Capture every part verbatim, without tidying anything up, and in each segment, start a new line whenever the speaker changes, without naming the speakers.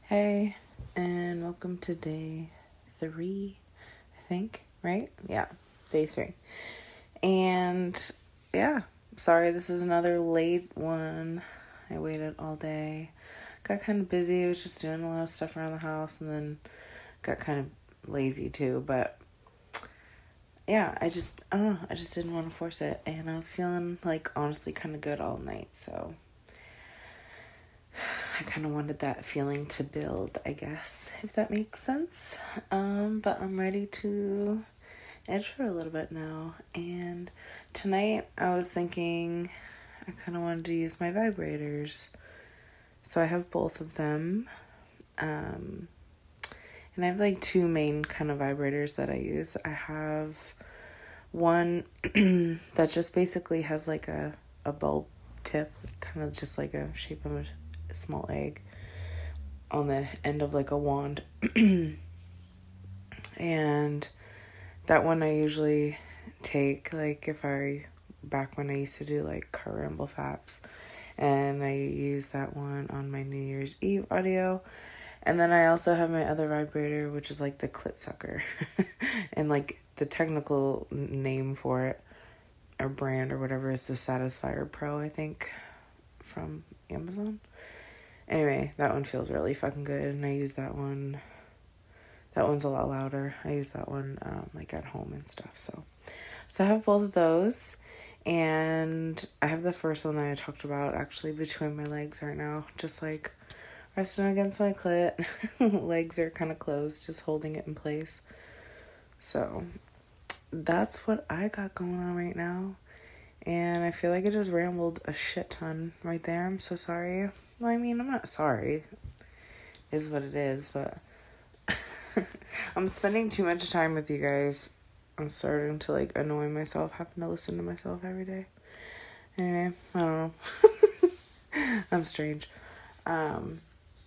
Hey, and welcome to day three, I think, right? Yeah, day three. And yeah, sorry, this is another late one. I waited all day. Got kind of busy. I was just doing a lot of stuff around the house and then got kind of lazy too. But yeah, I just, I don't know, I just didn't want to force it. And I was feeling like honestly kind of good all night, so I kind of wanted that feeling to build, I guess, if that makes sense. Um, but I'm ready to edge for a little bit now. And tonight I was thinking I kind of wanted to use my vibrators. So I have both of them. Um, and I have like two main kind of vibrators that I use. I have one that just basically has like a, a bulb tip, kind of just like a shape of a a small egg on the end of like a wand. And that one I usually take like if I back when I used to do like car ramble faps, and I use that one on my New Year's Eve audio. And then I also have my other vibrator, which is like the clit sucker. And like the technical name for it or brand or whatever is the Satisfier Pro, I think, from Amazon. Anyway, that one feels really fucking good, and I use that one. That one's a lot louder. I use that one um, like at home and stuff. So, so I have both of those, and I have the first one that I talked about actually between my legs right now, just like resting against my clit. Legs are kind of closed, just holding it in place. So that's what I got going on right now. And I feel like I just rambled a shit ton right there. I'm so sorry. Well, I mean, I'm not sorry. It is what it is, but I'm spending too much time with you guys. I'm starting to, like, annoy myself having to listen to myself every day. Anyway, I don't know. I'm strange. Um,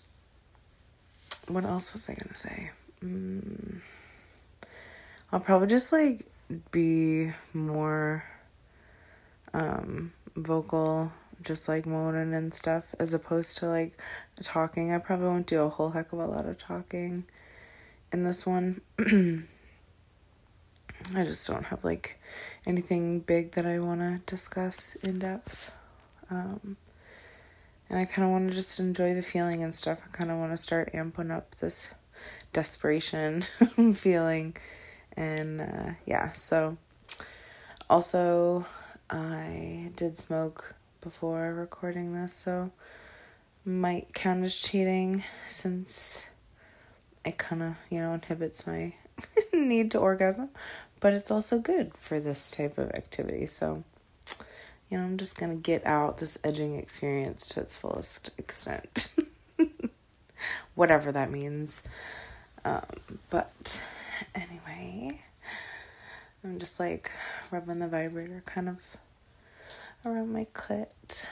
what else was I gonna say? Mm, I'll probably just, like, be more um vocal, just like moaning and stuff, as opposed to like talking. I probably won't do a whole heck of a lot of talking in this one. I just don't have like anything big that I want to discuss in depth. Um, and I kind of want to just enjoy the feeling and stuff. I kind of want to start amping up this desperation feeling. And uh, yeah, so also I did smoke before recording this, so might count as cheating since it kind of, you know, inhibits my need to orgasm, but it's also good for this type of activity. So, you know, I'm just gonna get out this edging experience to its fullest extent. Whatever that means. Um, but anyway, I'm just like rubbing the vibrator kind of around my clit.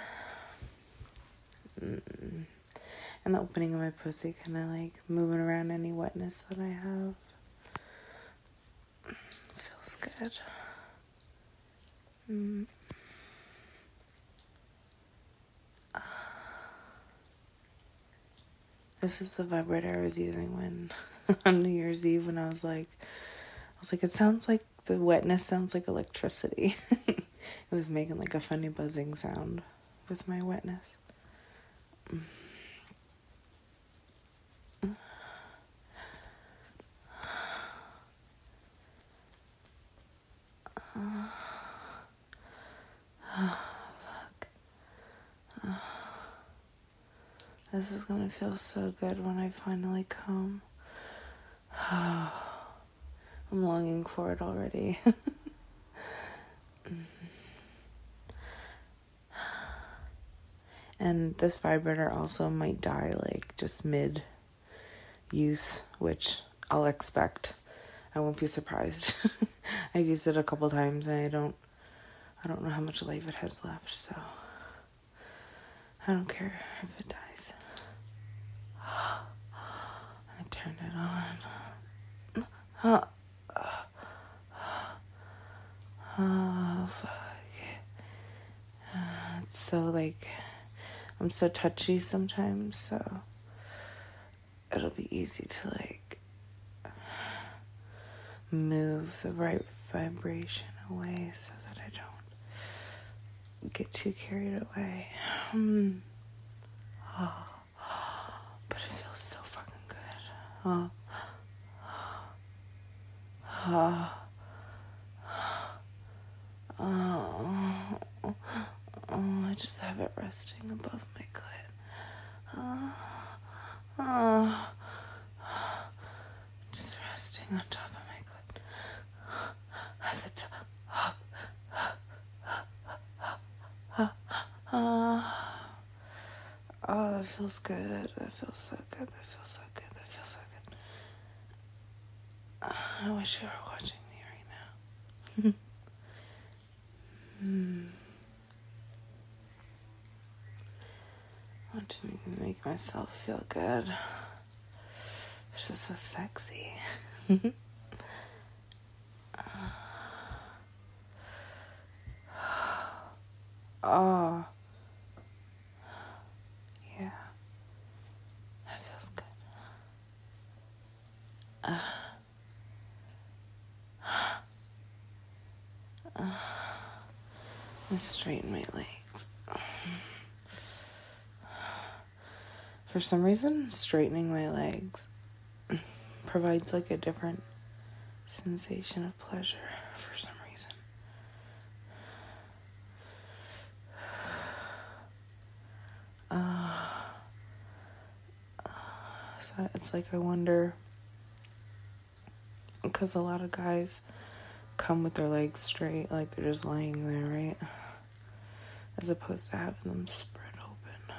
Mm. And the opening of my pussy, kind of like moving around any wetness that I have. Feels good. Mm. This is the vibrator I was using when on New Year's Eve when I was like, I was like, it sounds like the wetness sounds like electricity. It was making like a funny buzzing sound with my wetness. Mm. Oh, fuck. Oh. This is gonna feel so good when I finally come. I'm longing for it already. And this vibrator also might die like just mid use, which I'll expect. I won't be surprised. I've used it a couple times and I don't I don't know how much life it has left, so I don't care if it dies. I turned it on. Oh, oh fuck. It's so like I'm so touchy sometimes, so it'll be easy to like move the right vibration away so that I don't get too carried away. Hmm. Oh. But it feels so fucking good. Oh. Oh. Oh. Oh, I just have it resting above my clit. Oh. Oh. Just resting on top of my clit. At the top. Oh. Oh, that feels good. That feels so good. That feels so good. That feels so good. Uh, I wish you were watching me right now. hmm. I want to make myself feel good. This is so sexy. Oh. Yeah. That feels good. Uh. Uh. Let's straighten my legs. For some reason, straightening my legs provides like a different sensation of pleasure for some reason. Uh, so it's like I wonder, because a lot of guys come with their legs straight, like they're just laying there, right? As opposed to having them spread open.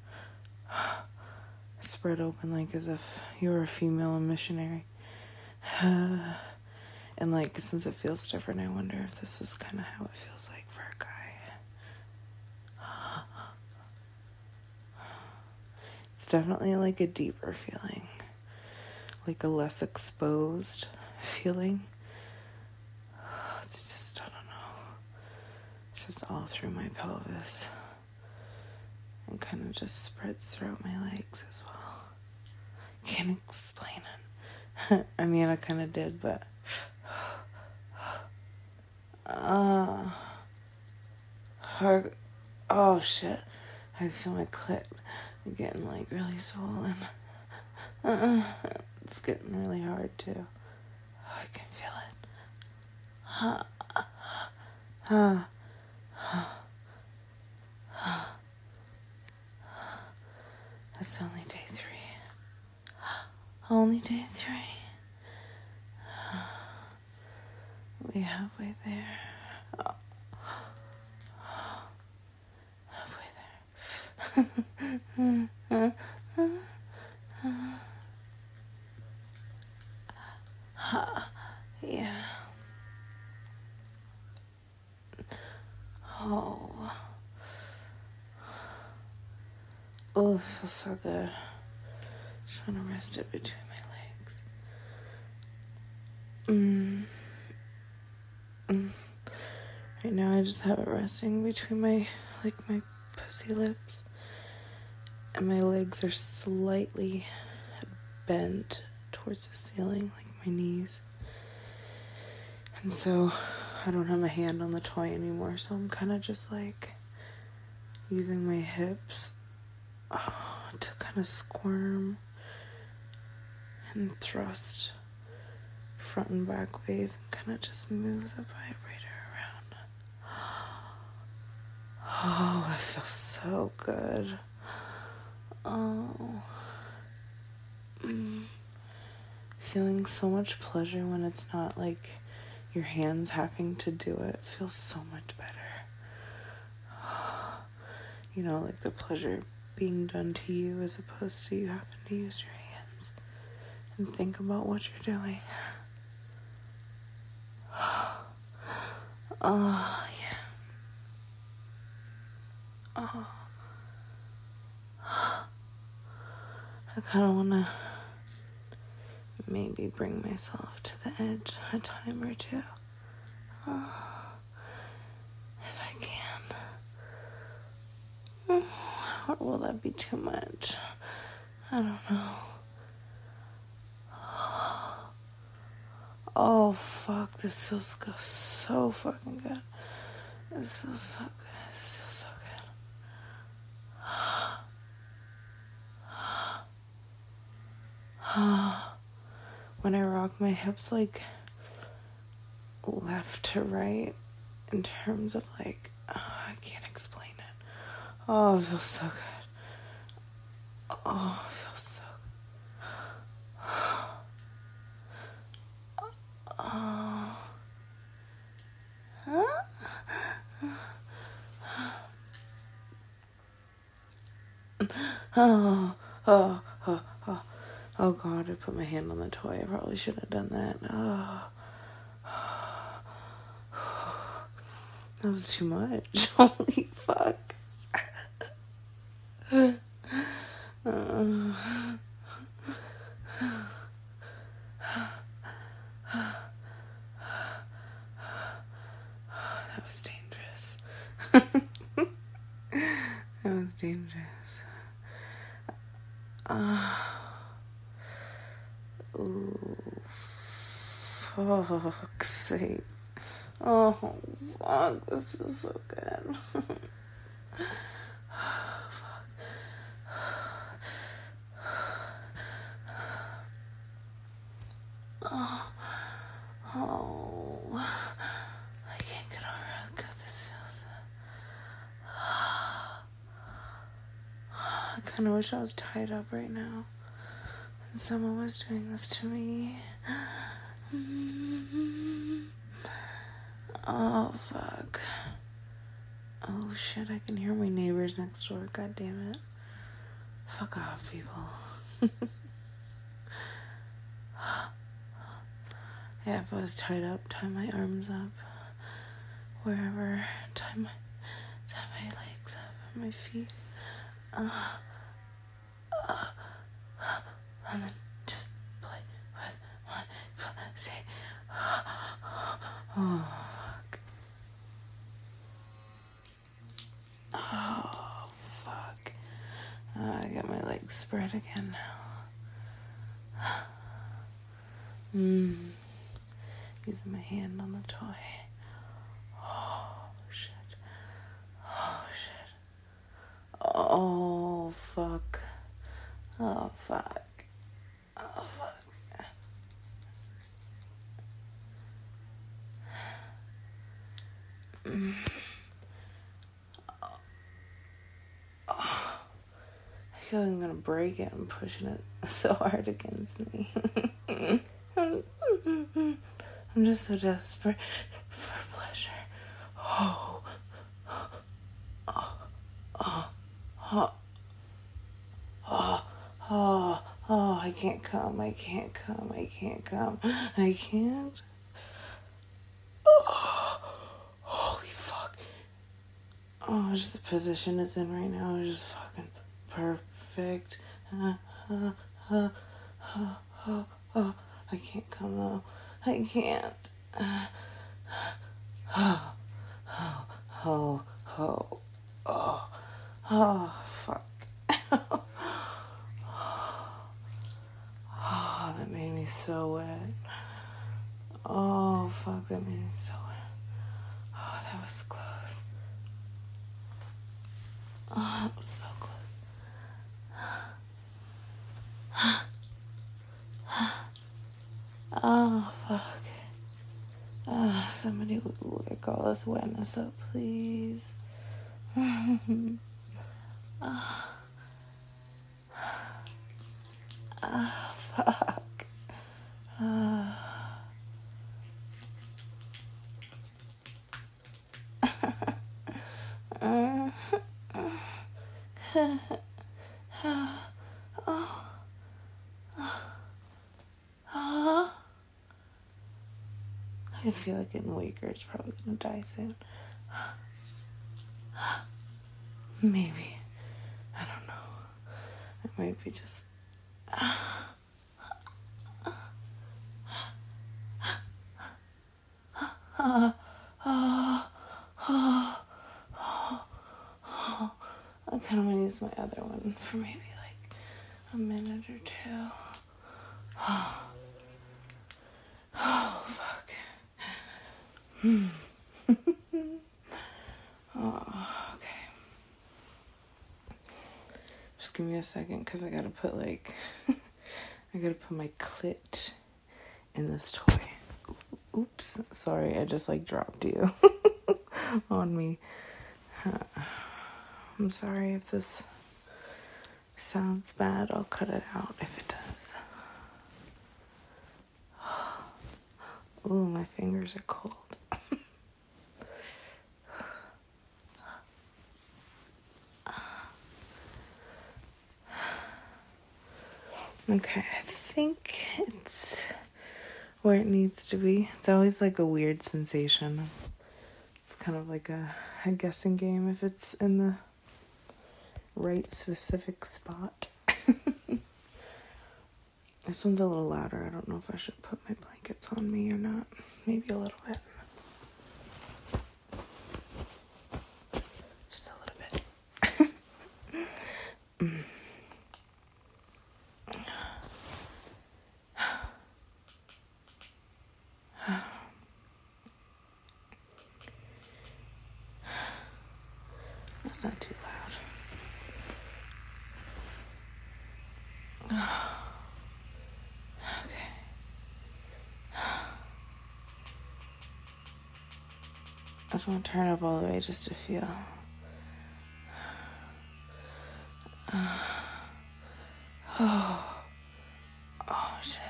Spread open like as if you were a female and missionary. And like, since it feels different, I wonder if this is kind of how it feels like for a guy. It's definitely like a deeper feeling. Like a less exposed feeling. It's just, I don't know. It's just all through my pelvis. And kind of just spreads throughout my legs as well. Can't explain it. I mean, I kind of did, but... Uh, hard, oh, shit. I feel my clit getting, like, really swollen. Uh-uh. It's getting really hard, too. I can feel it. Huh. Huh. That's only day three. Only day three. We halfway there. Oh. Halfway there. Yeah. Oh. Oh, it feels so good. Just want to rest it between my legs. Mm. Mm. Right now I just have it resting between my, like, my pussy lips. And my legs are slightly bent towards the ceiling, like my knees. And so I don't have my hand on the toy anymore, so I'm kind of just like using my hips oh, to kind of squirm and thrust front and back ways and kind of just move the vibrator around. Oh, it feels so good. Oh. Mm. Feeling so much pleasure when it's not like your hands having to do it feels so much better. You know, like the pleasure being done to you as opposed to you having to use your hands and think about what you're doing. Oh, yeah. Oh. I kind of want to maybe bring myself to the edge a time or two. Oh, if I can. Or will that be too much? I don't know. Oh, fuck. This feels go- so fucking good. This feels so good. This feels so good. When I rock my hips, like, left to right, in terms of, like, oh, I can't explain it. Oh, it feels so good. Oh, it feels so good. Oh. Huh? Oh, oh, oh, oh. Oh, God, I put my hand on the toy. I probably shouldn't have done that. Oh. That was too much. Holy fuck. uh. That was dangerous. That was dangerous. Uh, ooh, fuck's sake. Oh, fuck, this feels so good. Oh, oh, I can't get over how good this feels. I kind of wish I was tied up right now and someone was doing this to me. Oh, fuck. Oh, shit, I can hear my neighbors next door. God damn it. Fuck off, people. Yeah, if I was tied up, tie my arms up. Wherever. Tie my, tie my legs up and my feet. Uh, uh, and then just play with my pussy. Oh, fuck. Oh, fuck. Uh, I got my legs spread again now. Mmm. Using my hand on the toy. Oh, shit. Oh, shit. Oh, fuck. Oh, fuck. Oh, fuck. Mm. Oh. I feel like I'm gonna break it. I'm pushing it so hard against me. I'm just so desperate for pleasure. Oh. Oh. Oh. Oh. Oh. Oh. Oh. I can't come. I can't come. I can't come. I can't. Oh. Holy fuck. Oh, just the position it's in right now is just fucking perfect. Uh, uh, uh, uh, uh, uh. I can't come though. I can't. Uh, oh, oh, oh, oh, oh, oh, fuck. Oh, that made me so wet. Oh, fuck, that made me so wet. Oh, that was close. Oh, it was so close. Oh, fuck. Oh, somebody lick all this wetness up, please. Oh, oh, fuck. Oh. uh, uh, oh, oh. I can feel like getting weaker. It's probably gonna die soon. Maybe. I don't know. It might be just. Uh, uh, uh, I kind of want to use my other one for maybe like a minute or two. Oh, Oh, okay. Just give me a second because I gotta put like, I gotta put my clit in this toy. Oops, sorry, I just like dropped you on me. I'm sorry if this sounds bad. I'll cut it out if it does. Ooh, my fingers are cold. Okay, I think it's where it needs to be. It's always like a weird sensation. It's kind of like a, a guessing game if it's in the right specific spot. This one's a little louder. I don't know if I should put my blankets on me or not. Maybe a little bit. Just a little bit. mm. That's not too loud. Okay. I just want to turn it up all the way just to feel. Oh. Oh, shit.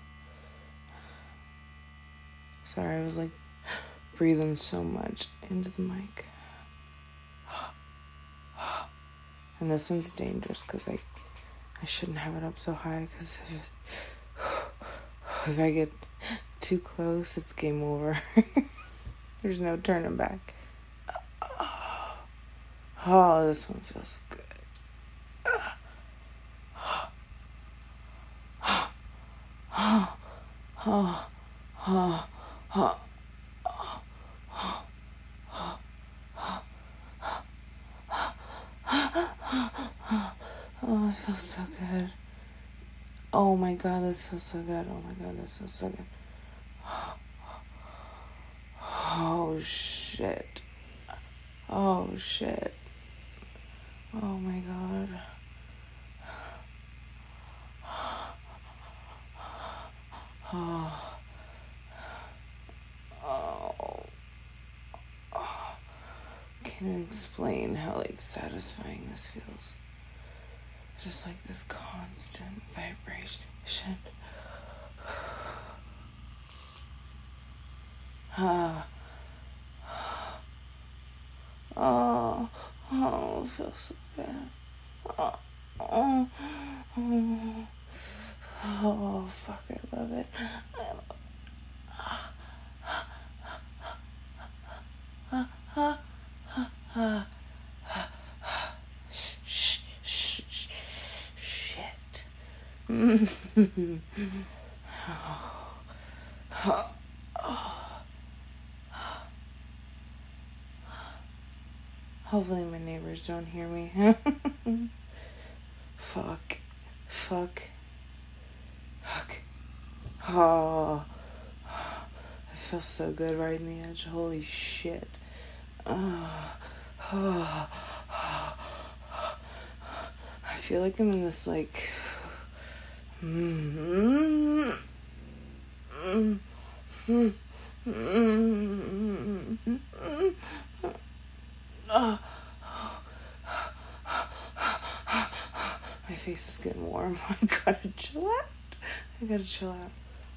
Sorry, I was like breathing so much into the mic. And this one's dangerous because I, I shouldn't have it up so high because if, if I get too close, it's game over. There's no turning back. Oh, this one feels good. Oh, oh, oh, oh. Oh, it feels so good. Oh my god, this feels so good. Oh my god, this feels so good. Oh shit. Oh shit. Oh my god. Oh. Oh. Oh. Can't even explain how like satisfying this feels. Just like this constant vibration. Ah. Oh, oh, it feels so good. Oh, oh, oh, oh, fuck, I love it. I love it. Ah, ah, ah, ah, ah. Shh, shh, shh, shit. Oh, oh, oh. Hopefully my neighbors don't hear me. Fuck. Fuck. Fuck. Oh. I feel so good right in the edge. Holy shit. Oh. Oh. I feel like I'm in this like... Mm-hmm. Mm-hmm. Mm-hmm. Oh. My face is getting warm. I gotta chill out. I gotta chill out.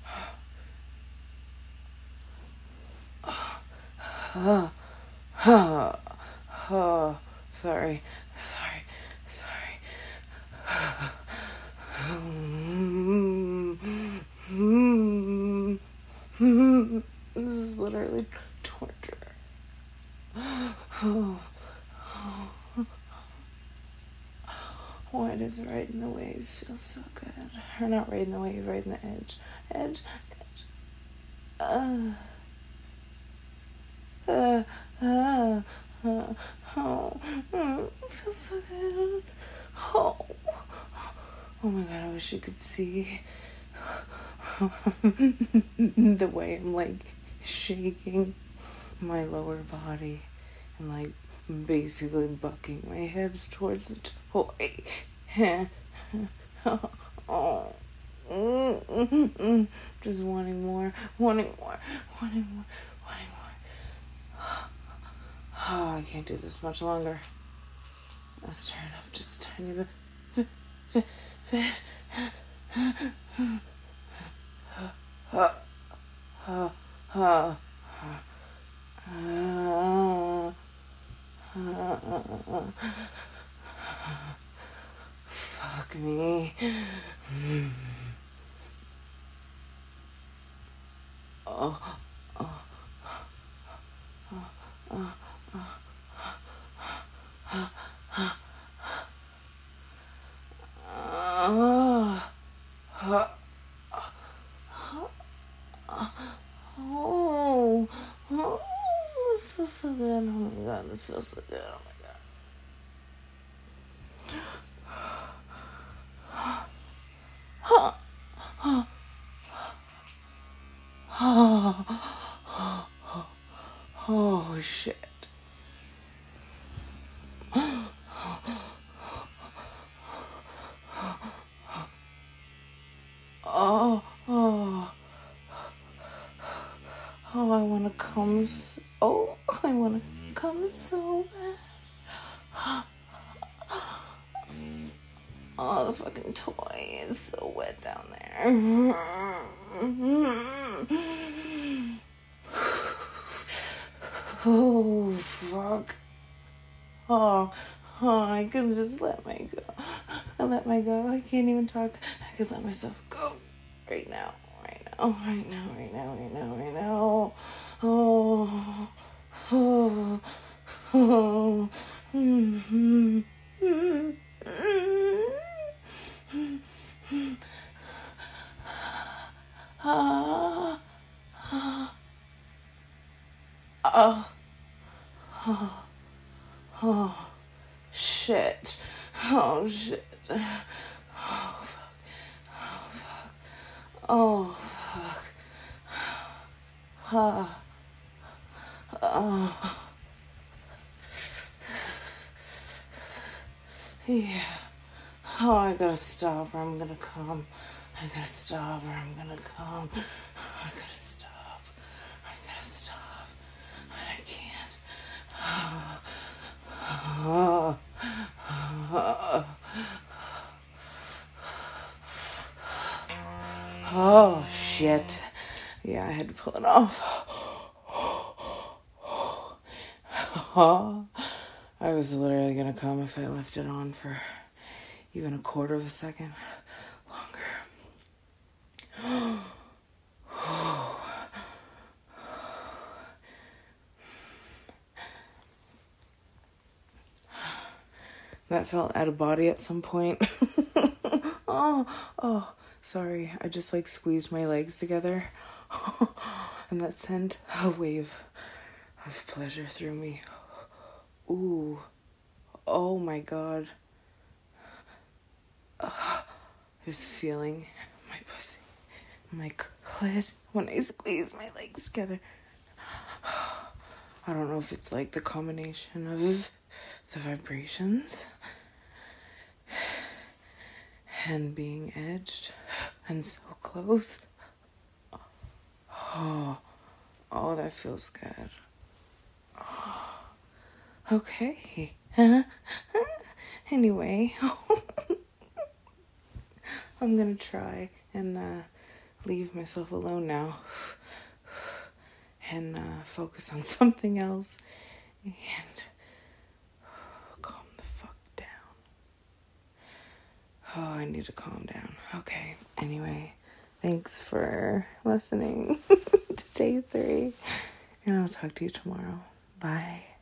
Oh, oh, oh, sorry, sorry, sorry. This is literally torture. Why does right in the wave feel so good? Or not right in the wave, right in the edge. Edge, edge. Uh, uh, uh, uh, oh, mm, it feels so good. Oh, oh my god, I wish you could see the way I'm like shaking. my lower body and like basically bucking my hips towards the toy. Oh. Mm, mm, mm, mm. Just wanting more, wanting more, wanting more, wanting more. Oh, I can't do this much longer. Let's turn up just a tiny bit. bit, bit. Uh, uh, uh, uh, uh, fuck me. Oh, oh, oh, oh, oh, oh, oh, oh, oh, this feels so good. Oh my god, this feels so good. Oh my god. Oh, oh, oh, oh shit. Oh, oh, oh, I want to come. So, oh, I want to come so bad. Oh, the fucking toy is so wet down there. Oh, fuck. Oh, oh, I could just let my go. I let my go. I can't even talk. I could let myself go right now. Right now. Right now. Right now. Right now. Right now. Oh. Oh. Oh. Mm-hmm. Mm-hmm. Ah. Ah. Oh. Oh. Oh. Shit. Oh, shit. Oh, fuck. Oh, fuck. Oh, fuck. Ah. Oh. Yeah. Oh, I gotta stop or I'm gonna come. I gotta stop or I'm gonna come. I gotta stop. I gotta stop. But I can't. Oh. Oh. Oh. Oh, shit. Yeah, I had to pull it off. Oh. I was literally gonna come if I left it on for even a quarter of a second longer. That felt out of body at some point. oh, oh, sorry. I just like squeezed my legs together. And that sent a wave of pleasure through me. Ooh. Oh my god. Uh, just feeling my pussy, my clit when I squeeze my legs together. I don't know if it's like the combination of the vibrations and being edged and so close. Oh, oh, that feels good. Oh, okay. Anyway, I'm gonna try and uh, leave myself alone now and uh, focus on something else and calm the fuck down. Oh, I need to calm down. Okay, anyway, thanks for listening to day three, and I'll talk to you tomorrow. Bye.